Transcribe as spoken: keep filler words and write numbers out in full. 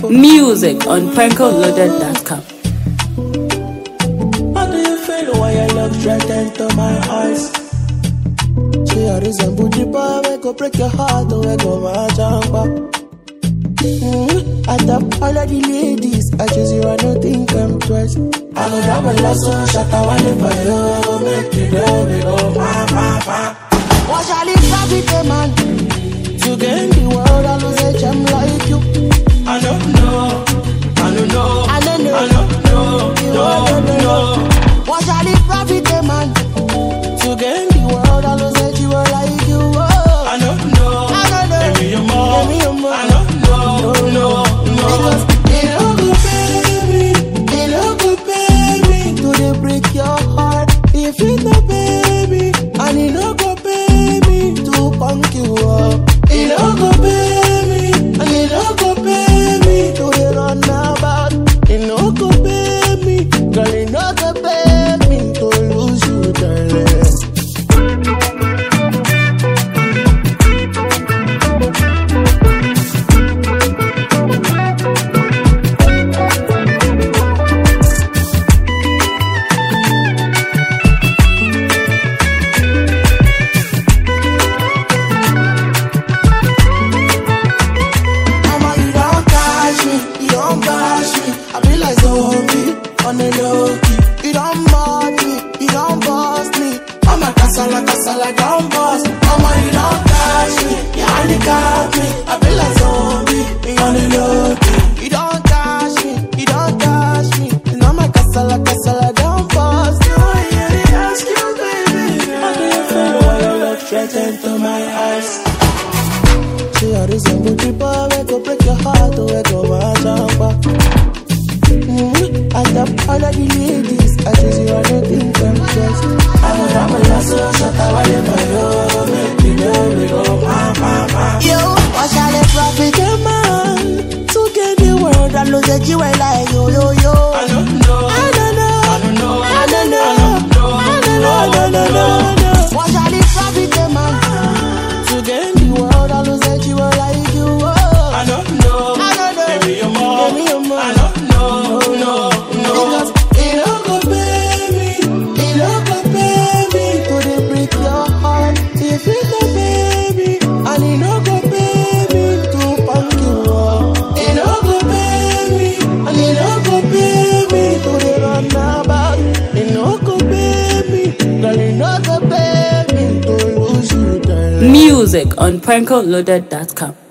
Music on Pranko Loaded dot com. How do you feel when your love threatens to my eyes? She a resemble the boy we go break your heart, oh we go my jamba. Mm-hmm. I top all of the ladies, I choose you, I don't think I'm twice. I go down my last one, shut I want it for you, make you go, we go, ma, ma, ma. What shall it profit a man? To gain the world, I lose a gem like you. I don't know, I don't know, I don't know, I don't know, no, no, no. What shall it profit a man? To gain the world, I lose a jewel like you. Oh. I don't know, I don't know, give me your more, give me your more. I don't know, no, no, no. Because it don't go baby, it don't go baby. Do they break your heart? If it's no baby, and it don't go baby to punk you up. It don't go baby, and it don't go baby to the run about. It don't go baby, girl, it don't go baby to lose you, darling. On the low key, you don't mod me, you don't boss me. I'm a casala, casala, don't boss. I'm a, you don't touch me, you handicap me. I feel like zombie, me on the low key. You don't touch me, you don't touch me. You know my casala, casala, don't boss. No, I really ask you, baby. How do you feel when your love threatens to my eyes? She a resemble the boy, we go break your heart, oh, we go my jamba. Mm-hmm. I top all of the ladies, I choose you, I don't think I'm just. I go down my last one, shut I want it for you, make you know we go, ma, ma, ma. Yo, what shall it profit a man to gain the world and lose a jewel like yo, yo, yo? I don't know, I don't know, I don't know, I don't know, I don't know, I don't know, I don't know, I don't know. What shall it profit a man to gain the world and lose a jewel like you? Oh. I don't know, I don't know, give me your more, give me your more. I don't know. No, no, no. Because it don't go baby, it don't go baby to the break your heart. If it go baby, and it don't go baby to punk you up. It don't go baby, and it don't go baby to the run about. It don't go baby, girl, it don't go baby to lose you, darling. Music on Pranko Loaded dot com.